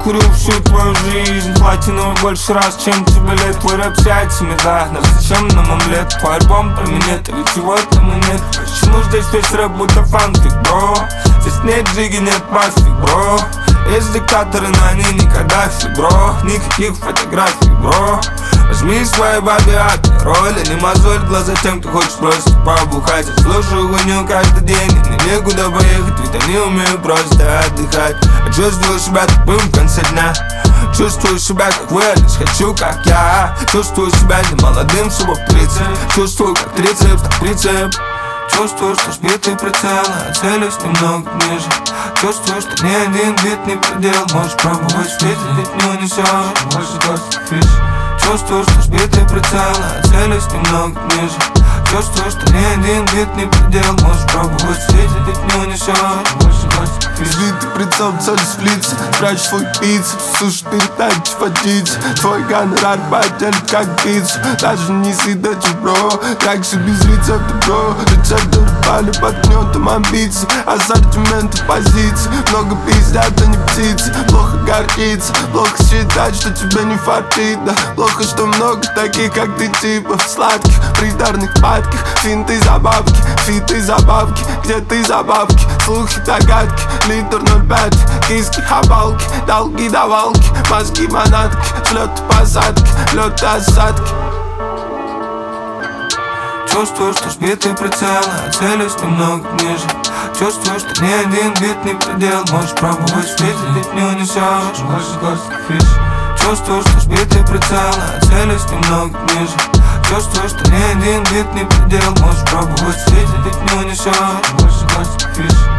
курю всю твою жизнь, платиновый больше раз, чем тебе лет. Твой рэп с яйцами, да, но зачем нам омлет? Твой альбом про минет, а ведь чего там и нет. Почему здесь весь рэп будто фанфик, бро? Здесь нет джиги, нет пастик, бро. Есть диктаторы, но они не Каддафи, бро. Никаких фотографий, бро. Возьми свои бабе роль, а не мозоль глаза тем, кто хочет просто побухать. Я слушаю гоню каждый день, и мне некуда поехать, ведь они умеют просто отдыхать. Я чувствую себя тупым в конце дня, чувствую себя как Уэллис, хочу как я. Чувствую себя не молодым, всего в 30. Чувствую как трицепс, так прицеп. Чувствую, что сбитый прицел, а целюсь немного ниже. Чувствую, что ни один бит не предел. Можешь пробовать встретить, ведь не унесешь больше гостей фиш. Чувствую, что сбитый прицел, а целюсь немного ниже. Чувствую, что ни один бит не предел. Можешь пробовать встретить, ведь не унесешь больше гостей фиш. Сбитый прицел, цель сплится, прячь свой бицепс, сушь передачи водиться. Твой гонорар поделит как пиццу, даже не съедать, бро. Реакции без рецепта, бро. Рецепты рыбали под гнетом амбиций, ассортименты позиций. Много пиздят, а не птицы. Плохо гордиться, плохо считать, что тебе не фартит, да. Плохо, что много таких, как ты, типа сладких, придарных падких. Финты забавки, фиты забавки, где ты забавки, слухи догадки. Литр 0,5, киски, хабалки, долги, давалки, мозги, манатки, взлеты, посадки, лёты, осадки. Чувствую, что сбитый прицел, а целюсь немного ниже. Чувствую, что ни один бит не предел. Можешь пробовать встретить, ведь не унесешь больше гостей фиш. Чувствую, что сбитый прицел, а целюсь немного ниже. Чувствую, что ни один бит не предел. Можешь пробовать встретить, ведь не унесешь больше гостей фиш.